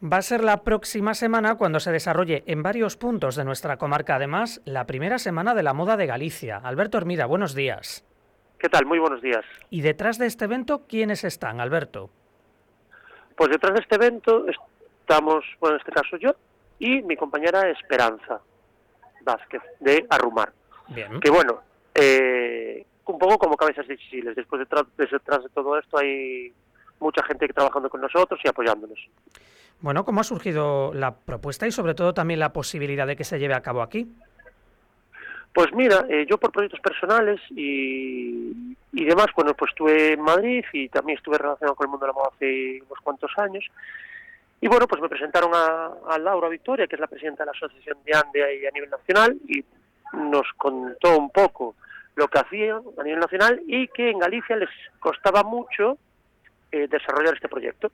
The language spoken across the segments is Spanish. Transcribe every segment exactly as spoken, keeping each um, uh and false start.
Va a ser la próxima semana cuando se desarrolle en varios puntos de nuestra comarca, además, la primera semana de la moda de Galicia. Alberto Hermida, buenos días. ¿Qué tal? Muy buenos días. Y detrás de este evento, ¿quiénes están, Alberto? Pues detrás de este evento estamos, bueno, en este caso yo y mi compañera Esperanza Vázquez, de Arrumar. Bien. Que bueno, eh, un poco como cabezas visibles. Después detrás, detrás de todo esto hay mucha gente trabajando con nosotros y apoyándonos. Bueno, ¿cómo ha surgido la propuesta y sobre todo también la posibilidad de que se lleve a cabo aquí? Pues mira, eh, yo por proyectos personales y, y demás, bueno, pues estuve en Madrid y también estuve relacionado con el mundo de la moda hace unos cuantos años. Y bueno, pues me presentaron a, a Laura Victoria, que es la presidenta de la Asociación de ANDE ahí a nivel nacional, y nos contó un poco lo que hacían a nivel nacional y que en Galicia les costaba mucho eh, desarrollar este proyecto.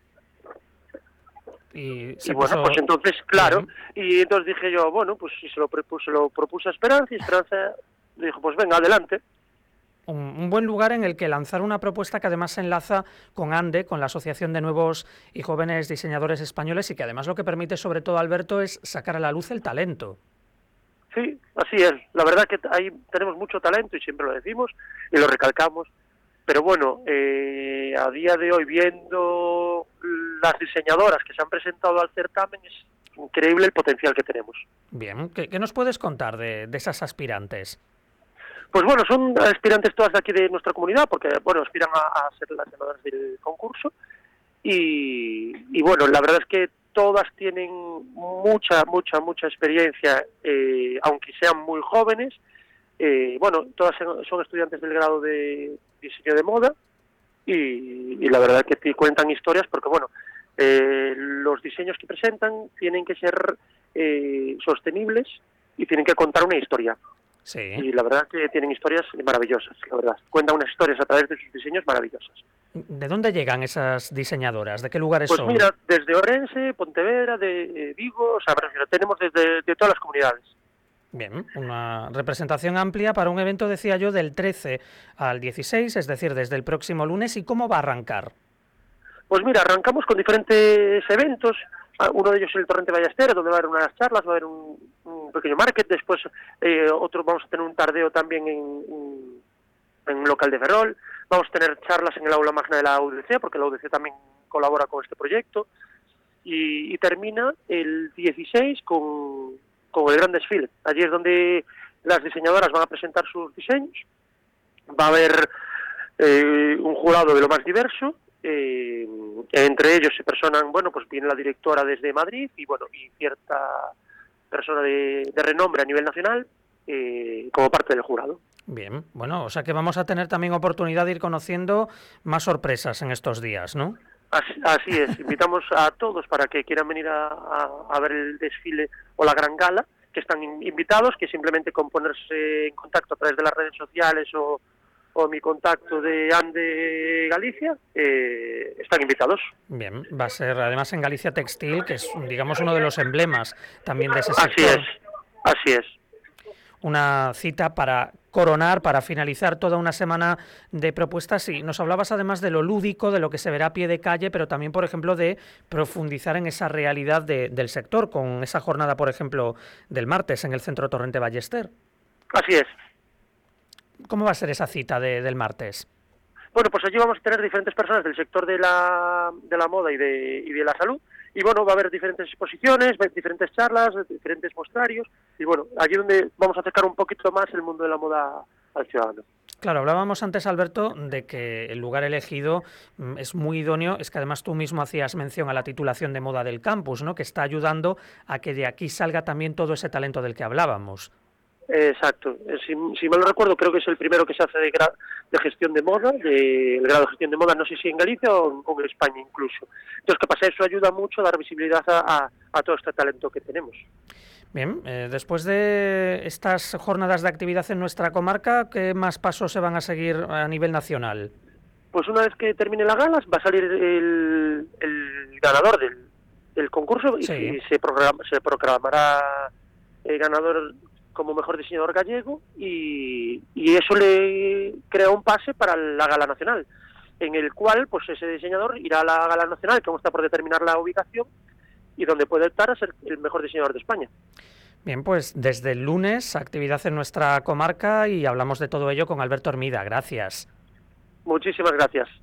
Y, y bueno, puso... pues entonces, claro, uh-huh. y entonces dije yo, bueno, pues si se lo, propuse, se lo propuse a Esperanza, y Esperanza dijo, pues venga, adelante. Un, un buen lugar en el que lanzar una propuesta que además se enlaza con ANDE, con la Asociación de Nuevos y Jóvenes Diseñadores Españoles, y que además lo que permite sobre todo, Alberto, es sacar a la luz el talento. Sí, así es. La verdad que ahí tenemos mucho talento y siempre lo decimos y lo recalcamos. Pero bueno, eh, a día de hoy, viendo las diseñadoras que se han presentado al certamen, es increíble el potencial que tenemos. Bien, ¿qué, qué nos puedes contar de, de esas aspirantes? Pues bueno, son aspirantes todas de aquí de nuestra comunidad, porque bueno, aspiran a, a ser las ganadoras del concurso. Y, y bueno, la verdad es que todas tienen mucha, mucha, mucha experiencia, eh, aunque sean muy jóvenes. Eh, bueno, todas son estudiantes del grado de diseño de moda y, y la verdad es que cuentan historias porque, bueno, eh, los diseños que presentan tienen que ser eh, sostenibles y tienen que contar una historia. Sí. Y la verdad que tienen historias maravillosas, la verdad. Cuentan unas historias a través de sus diseños maravillosas. ¿De dónde llegan esas diseñadoras? ¿De qué lugares pues son? Pues mira, desde Orense, Pontevedra, de eh, Vigo, o sea, tenemos desde de todas las comunidades. Bien, una representación amplia para un evento, decía yo, del trece al dieciséis, es decir, desde el próximo lunes. ¿Y cómo va a arrancar? Pues mira, arrancamos con diferentes eventos. Uno de ellos es el Torrente Ballester, donde va a haber unas charlas, va a haber un, un pequeño market. Después, eh, otro vamos a tener un tardeo también en, en, en un local de Ferrol. Vamos a tener charlas en el aula magna de la U D C, porque la U D C también colabora con este proyecto. Y, y termina el dieciséis con... con el gran desfile. Allí es donde las diseñadoras van a presentar sus diseños. Va a haber eh, un jurado de lo más diverso. Eh, entre ellos se personan, bueno, pues viene la directora desde Madrid y bueno, y cierta persona de, de renombre a nivel nacional eh, como parte del jurado. Bien, bueno, o sea que vamos a tener también oportunidad de ir conociendo más sorpresas en estos días, ¿no? Así, así es, invitamos a todos para que quieran venir a, a, a ver el desfile o la gran gala, que están invitados, que simplemente con ponerse en contacto a través de las redes sociales o, o mi contacto de ANDE Galicia, eh, están invitados. Bien, va a ser además en Galicia Textil, que es, digamos, uno de los emblemas también de ese sector. Así es, así es. Una cita para coronar, para finalizar toda una semana de propuestas. Y nos hablabas además de lo lúdico, de lo que se verá a pie de calle, pero también, por ejemplo, de profundizar en esa realidad de, del sector, con esa jornada, por ejemplo, del martes en el Centro Torrente Ballester. Así es. ¿Cómo va a ser esa cita de, del martes? Bueno, pues allí vamos a tener diferentes personas del sector de la, de la moda y de, y de la salud. Y bueno, va a haber diferentes exposiciones, diferentes charlas, diferentes mostrarios. Y bueno, allí donde vamos a acercar un poquito más el mundo de la moda al ciudadano. Claro, hablábamos antes, Alberto, de que el lugar elegido es muy idóneo. Es que además tú mismo hacías mención a la titulación de moda del campus, ¿no? Que está ayudando a que de aquí salga también todo ese talento del que hablábamos. Exacto. Si, si mal no recuerdo, creo que es el primero que se hace de, gra de gestión de moda, de, el grado de gestión de moda, no sé si en Galicia o, o en España incluso. Entonces, ¿qué pasa? Eso ayuda mucho a dar visibilidad a, a, a todo este talento que tenemos. Bien, eh, después de estas jornadas de actividad en nuestra comarca, ¿qué más pasos se van a seguir a nivel nacional? Pues una vez que termine la gala, va a salir el, el ganador del, del concurso y, sí. y se, programa, se proclamará el ganador como mejor diseñador gallego y, y eso le crea un pase para la gala nacional, en el cual pues ese diseñador irá a la gala nacional, que aún está por determinar la ubicación, y donde puede optar a ser el mejor diseñador de España. Bien, pues desde el lunes, actividad en nuestra comarca y hablamos de todo ello con Alberto Hermida. Gracias. Muchísimas gracias.